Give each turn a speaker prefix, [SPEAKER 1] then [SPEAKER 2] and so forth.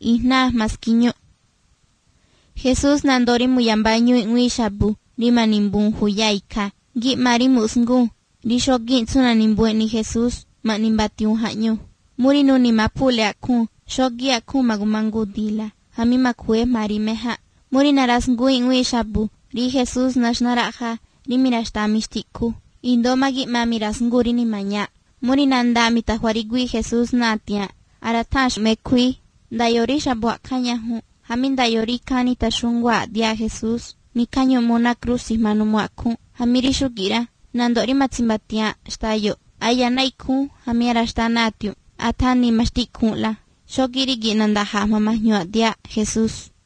[SPEAKER 1] ihna maskinyo. Jesús nandori muyambaño ingui shabu, rima nimbun huyaika, gi mari musngu, risho gintsuna nimbue ni Jesús, ma nimbatiun haño. Muri nuni mapule akun, shogi akun magumangu dila, hami makue mari meha. Muri naras ngui ingui shabu, ri Jesús nashnaraja, rimirashtamistiku. Indoma gi mamiras nguri ni maña. Muri nanda mitahuarigui Jesús natia, aratash mekui, dayori shabu akanyahu. Hamin dayori kani tashungwa dia Jesús, ni kanyo mona crucis manumuaku, hamiri shugira, nandori matsimbatia, shtayo, ayanaiku, hamiara shtanatio, atani mashtikula, shokiri ginandaha mamahnyua dia Jesús.